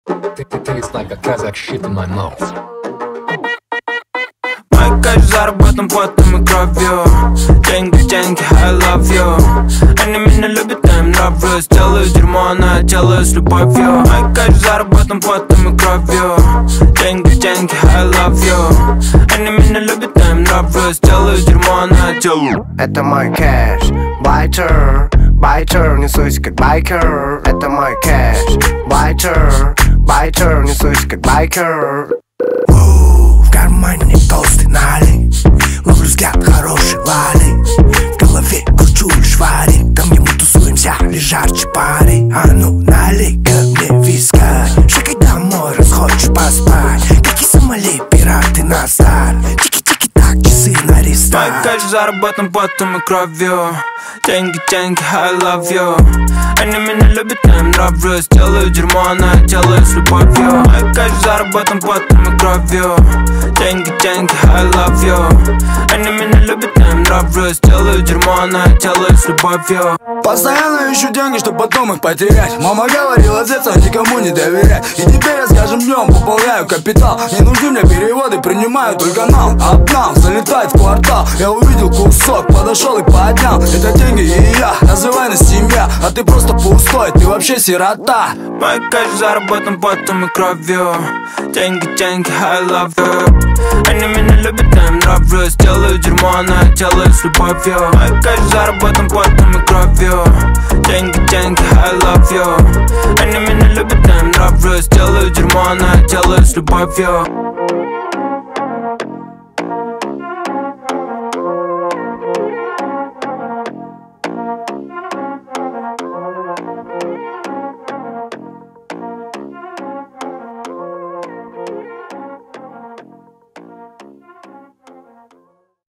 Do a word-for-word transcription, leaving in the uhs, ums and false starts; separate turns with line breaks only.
Tastes like a Kazakh shit in my mouth.
Мой кайф заработан потом и кровью. Деньги, деньги, I love you. Они меня любят, я им нравлюсь. Делаю дерьмо, но я делаю с любовью. Мой кайф заработан потом и кровью. Деньги, деньги, I love you. Они меня любят, я им нравлюсь. Делаю дерьмо, но я делаю.
Это мой кэш, байтер, байтер, несусь как байкер. Это мой кэш, байтер, байтер, несусь как байкер.
В кармане толстый налик, ловлю взгляд хороший лали. В голове кручу лишь варик, да мне мы тусуемся, лишь жарче пари. А ну налей-ка мне виска, шагай домой, раз хочешь поспать. Какие Сомали, пираты на старт. Тики-тики-так, часы на рестарт.
Мой кайф заработан потом и кровью. Деньги, деньги, I love you. Они меня любят, я им нравлюсь. Делаю дерьмо, но я делаю с любовью. Мой кайф заработан потом и кровью. Деньги, деньги, I love you. Они меня любят, я им нравлюсь. Делаю дерьмо, но я делаю с любовью.
Постоянно ищу деньги, чтоб потом их потерять. Мама говорила, детям никому не доверять. И теперь я с каждым днем пополняю капитал. Не нужны мне переводы, принимаю только нам. Обнал, залетает в квартал. Я увидел кусок, подошел и поднял. Это деньги и я, называй нас семья. А ты просто пустой, ты вообще сирота.
Мой кайф заработан потом и кровью. Деньги, деньги, I love you. Они меня любят, я им нравлюсь. Делаю дерьмо, но я делаю с любовью. Мой кайф заработан потом и кровью. Деньги, деньги, I love you. Они меня любят, я им нравлюсь. Делаю дерьмо, но я делаю с любовью.